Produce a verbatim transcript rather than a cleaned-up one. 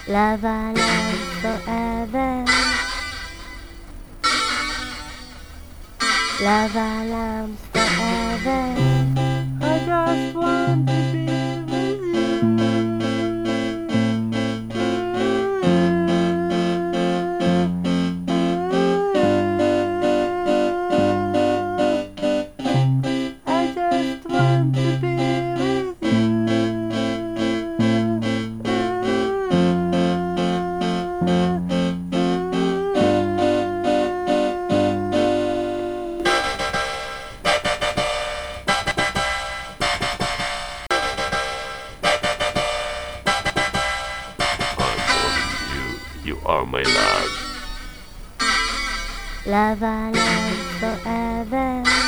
Love our love forever. Love our love forever. I just want to be with you. I just want to be with You are my love. love our love forever.